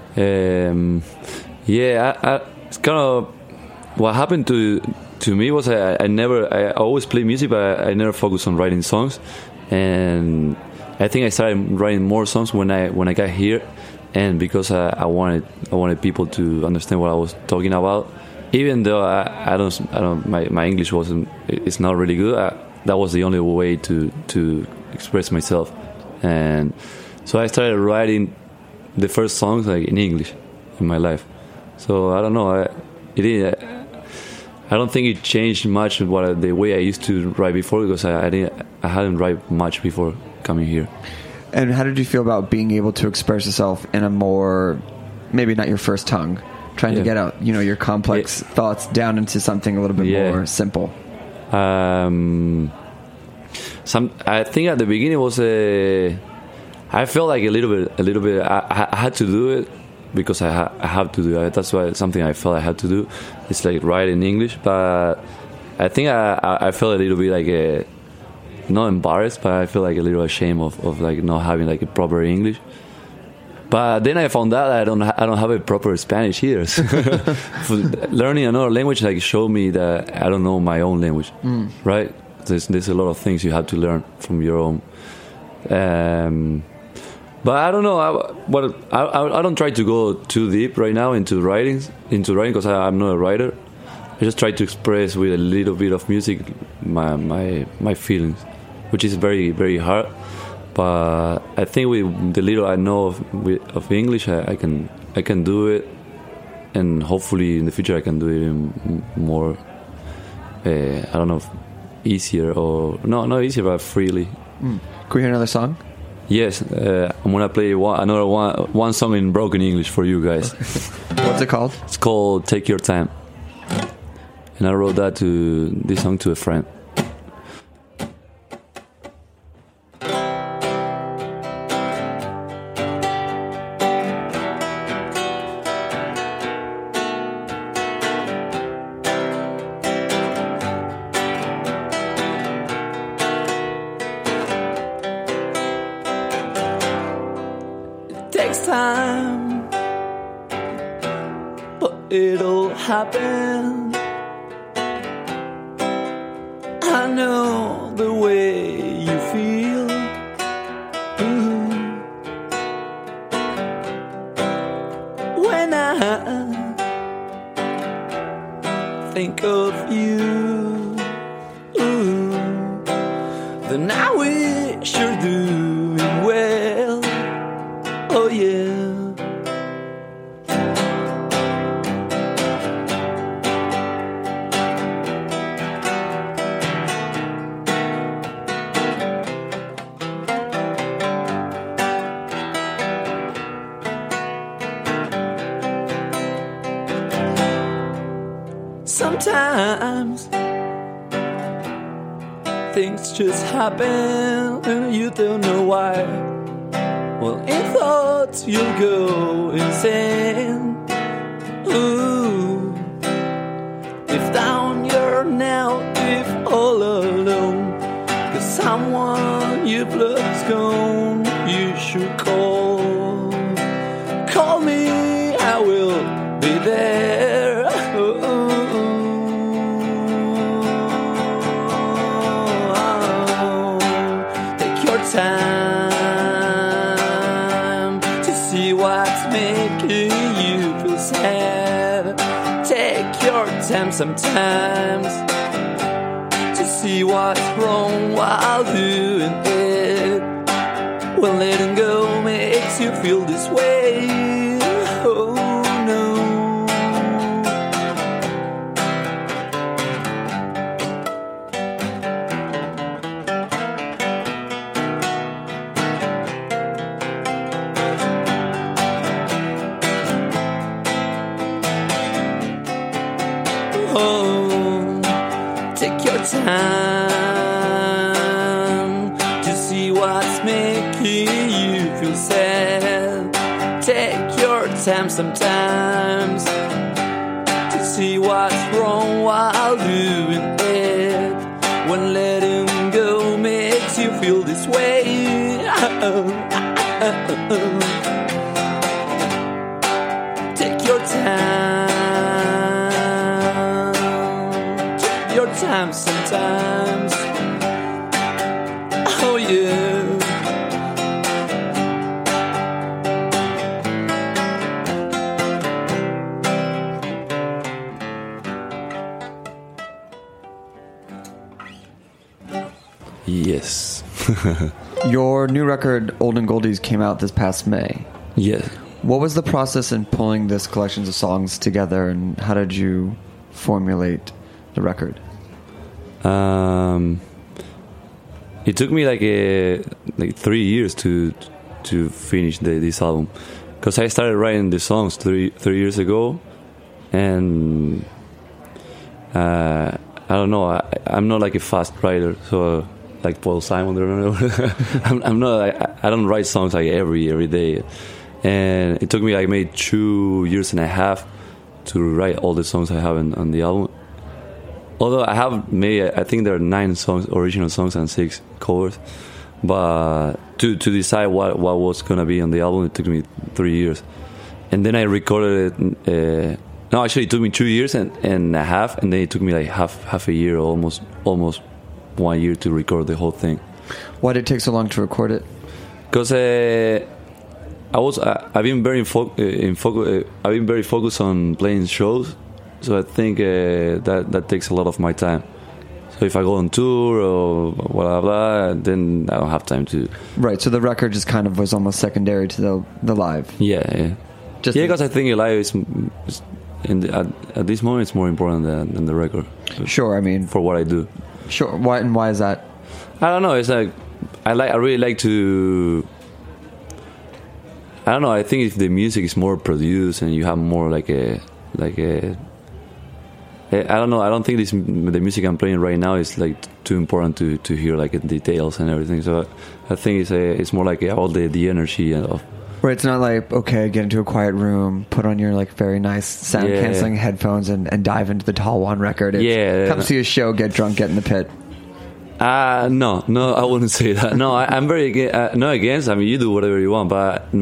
Speaker 12: It's kind of what happened to me was I always play music, but I never focused on writing songs, and I think I started writing more songs when I got here. And because I wanted people to understand what I was talking about, even though I don't my English it's not really good. That was the only way to express myself, and so I started writing the first songs like in English in my life. So I don't know. I don't think it changed much the way I used to write before, because I hadn't write much before coming here.
Speaker 11: And how did you feel about being able to express yourself in a more, maybe not your first tongue, trying to get out, your complex thoughts down into something a little bit more simple?
Speaker 12: I think at the beginning I felt like a little bit. I had to do it because I have to do it. That's why something I felt I had to do. It's like write in English, but I think I felt a little bit like not embarrassed, but I feel like a little ashamed of like not having like a proper English. But then I found out I don't have a proper Spanish either. So learning another language like showed me that I don't know my own language, right? There's a lot of things you have to learn from your own. But I don't know. I don't try to go too deep right now into writing because I'm not a writer. I just try to express with a little bit of music my feelings, which is very, very hard. But I think with the little I know of English, I can do it, and hopefully in the future I can do it even more. I don't know, easier or not easier, but freely.
Speaker 11: Can we hear another song?
Speaker 12: Yes, I'm gonna play one song in broken English for you guys.
Speaker 11: What's it called?
Speaker 12: It's called "Take Your Time," and I wrote this song to a friend.
Speaker 5: Takes time, but it'll happen. I know the way you feel. When I think of you, then I wish you're doing well. Oh yeah. Sometimes things just happen and you don't know why. Well, in thoughts you'll go insane. Ooh, if down you're now, if all alone, 'cause someone you've loved's gone, you should call. Call me, I will be there. Take your time to see what's making you feel sad. time sometimes to see what's wrong while doing it. When letting go makes you feel this way. Oh no. Oh, take your time to see what's making you feel sad. Take your time sometimes to see what's wrong while doing it. When letting go makes you feel this way. Take your time. Time sometimes. Oh yeah. Yes.
Speaker 11: Your new record, Old and Goldies, came out this past May.
Speaker 12: Yes.
Speaker 11: What was the process in pulling this collections of songs together, and how did you formulate the record?
Speaker 12: It took me like 3 years to finish this album, because I started writing the songs 3 years ago, and I don't know, I'm not like a fast writer, so like Paul Simon, I'm not. I don't write songs like every day, and it took me like maybe 2 years and a half to write all the songs I have on the album. Although I have I think there are 9 songs, original songs, and 6 covers. But to decide what was gonna be on the album, it took me 3 years, and then I recorded it. No, actually, it took me 2 years and a half, and then it took me like half a year, almost 1 year to record the whole thing.
Speaker 11: Why did it take so long to record it?
Speaker 12: Because I've been very I've been very focused on playing shows. So I think that takes a lot of my time. So if I go on tour or blah, blah, then I don't have time to...
Speaker 11: Right, so the record just kind of was almost secondary to the live.
Speaker 12: Yeah. Because I think live is at this moment, it's more important than the record.
Speaker 11: Sure, I mean...
Speaker 12: For what I do.
Speaker 11: Sure, why is that?
Speaker 12: I don't know, it's like... I really like to... I don't know, I think if the music is more produced and you have more like a I don't know. I don't think the music I'm playing right now is like too important to hear like details and everything. So I think it's more like all the energy of.
Speaker 11: Right, it's not like, okay, get into a quiet room, put on your like very nice sound canceling headphones and dive into the Tall One record. It's, come see a show, get drunk, get in the pit.
Speaker 12: No, I wouldn't say that. No, I'm very not against. I mean, you do whatever you want, but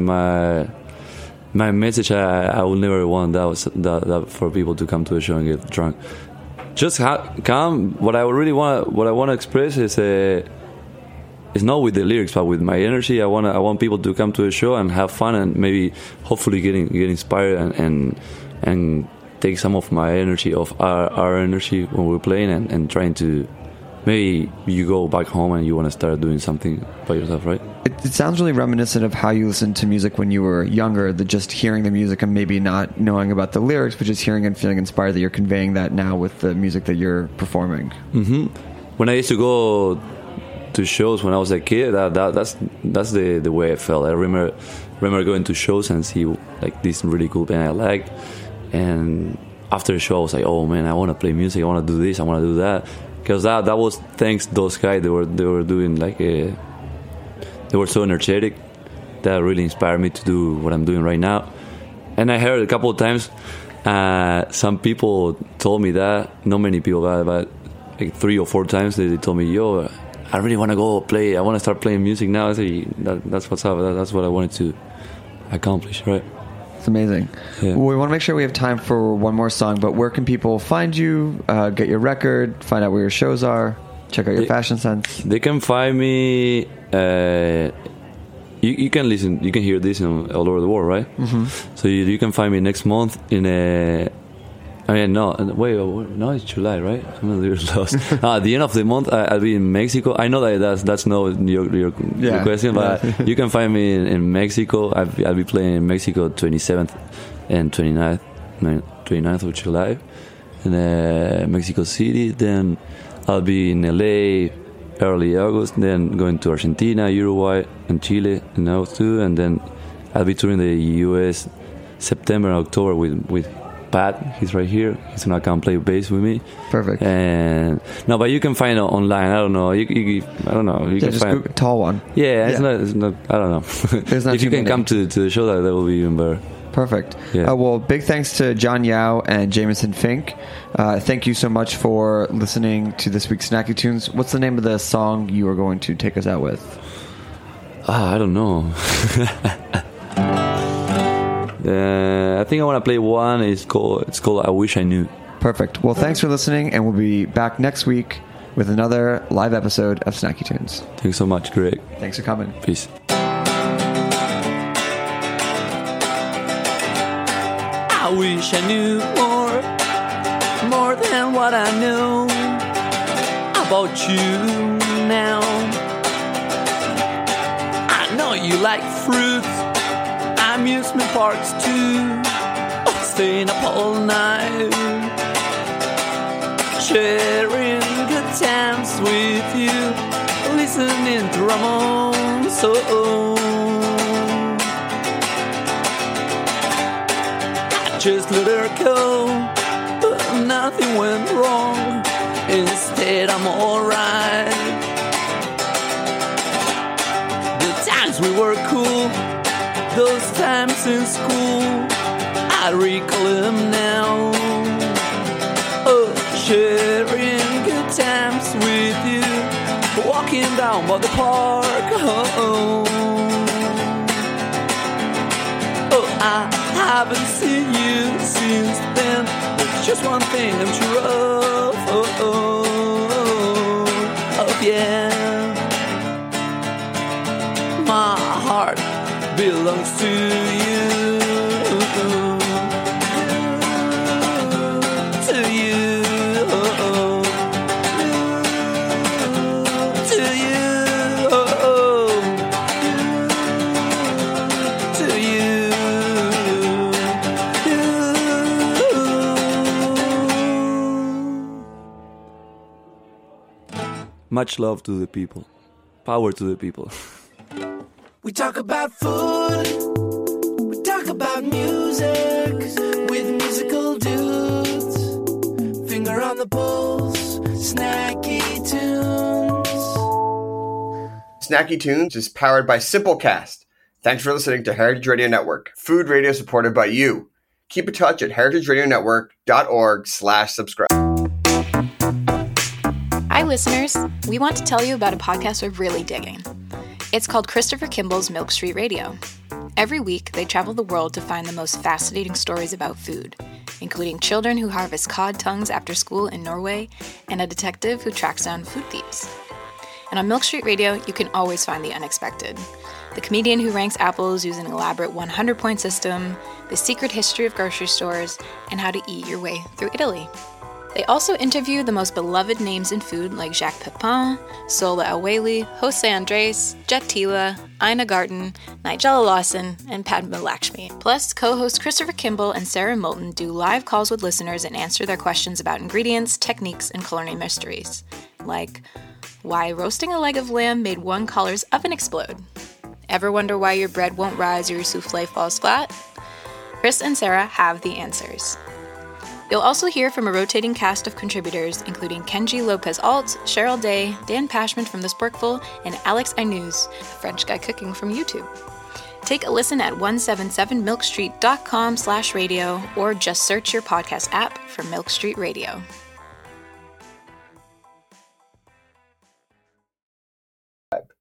Speaker 12: my message, I will never want that for people to come to a show and get drunk. Just come. What I want to express is it's not with the lyrics, but with my energy. I want people to come to a show and have fun, and maybe hopefully get inspired and take some of my energy, of our energy when we're playing, and trying to. Maybe you go back home and you want to start doing something by yourself, right?
Speaker 11: It sounds really reminiscent of how you listened to music when you were younger, just hearing the music and maybe not knowing about the lyrics, but just hearing and feeling inspired that you're conveying that now with the music that you're performing.
Speaker 12: Mm-hmm. When I used to go to shows when I was a kid, that's the way I felt. I remember going to shows and see like this really cool band I liked, and after the show I was like, oh man, I want to play music, I want to do this, I want to do that. Because that was thanks to those guys. They were doing like they were so energetic that really inspired me to do what I'm doing right now. And I heard a couple of times some people told me that, not many people, but like 3 or 4 times they told me, yo, I really want to go play, I want to start playing music now. I say, that's what's up, that's what I wanted to accomplish, right?
Speaker 11: It's amazing. Yeah. Well, we want to make sure we have time for one more song, but where can people find you, get your record, find out where your shows are, check out your fashion sense?
Speaker 12: They can find me... You can hear this all over the world, right?
Speaker 11: Mm-hmm.
Speaker 12: So you can find me next month in I mean, no, wait, no, it's July, right? I'm a little lost. At the end of the month, I'll be in Mexico. I know that that's not your question, but you can find me in Mexico. I'll be playing in Mexico 27th and 29th of July in Mexico City. Then I'll be in LA early August, then going to Argentina, Uruguay, and Chile in August too, and then I'll be touring the US September and October with Pat. He's right here. He's gonna come play bass with me.
Speaker 11: Perfect.
Speaker 12: And no, but you can find it online. I don't know. I don't know. You can
Speaker 11: just
Speaker 12: find
Speaker 11: Google Tall One.
Speaker 12: Yeah, it's not. I don't know. If you can come to the show, that will be even better.
Speaker 11: Perfect.
Speaker 12: Yeah.
Speaker 11: Well, big thanks to John Yao and Jameson Fink. Thank you so much for listening to this week's Snacky Tunes. What's the name of the song you are going to take us out with?
Speaker 12: I don't know. I think I want to play one. It's called I Wish I Knew.
Speaker 11: Perfect. Well, thanks for listening, and we'll be back next week with another live episode of Snacky Tunes.
Speaker 12: Thanks so much, Greg.
Speaker 11: Thanks for coming.
Speaker 12: Peace.
Speaker 5: I wish I knew more than what I know about you now. I know you like fruits, amusement parks too, staying up all night, sharing good times with you, listening to Ramones. I just let her go, but nothing went wrong. Instead, I'm alright. The times we were cool, those times in school, I recall them now. Oh, sharing good times with you, walking down by the park. Oh, I haven't seen you since then. There's just one thing I'm sure of. Oh, yeah. My heart belongs to you. To you. To you. To you.
Speaker 12: Much love to the people. Power to the people.
Speaker 5: We talk about food, we talk about music, with musical dudes, finger on the pulse, Snacky Tunes.
Speaker 3: Snacky Tunes is powered by Simplecast. Thanks for listening to Heritage Radio Network, food radio supported by you. Keep in touch at heritageradionetwork.org/subscribe.
Speaker 13: Hi, listeners. We want to tell you about a podcast we're really digging. It's called Christopher Kimball's Milk Street Radio. Every week, they travel the world to find the most fascinating stories about food, including children who harvest cod tongues after school in Norway and a detective who tracks down food thieves. And on Milk Street Radio, you can always find the unexpected. The comedian who ranks apples using an elaborate 100-point system, the secret history of grocery stores, and how to eat your way through Italy. They also interview the most beloved names in food like Jacques Pepin, Sola El-Waylly, Jose Andres, Jet Tila, Ina Garten, Nigella Lawson, and Padma Lakshmi. Plus, co-hosts Christopher Kimball and Sarah Moulton do live calls with listeners and answer their questions about ingredients, techniques, and culinary mysteries. Like, why roasting a leg of lamb made one caller's oven explode? Ever wonder why your bread won't rise or your souffle falls flat? Chris and Sarah have the answers. You'll also hear from a rotating cast of contributors, including Kenji Lopez-Alt, Cheryl Day, Dan Pashman from The Sporkful, and Alex Ainuz, a French guy cooking from YouTube. Take a listen at 177milkstreet.com/radio or just search your podcast app for Milk Street Radio.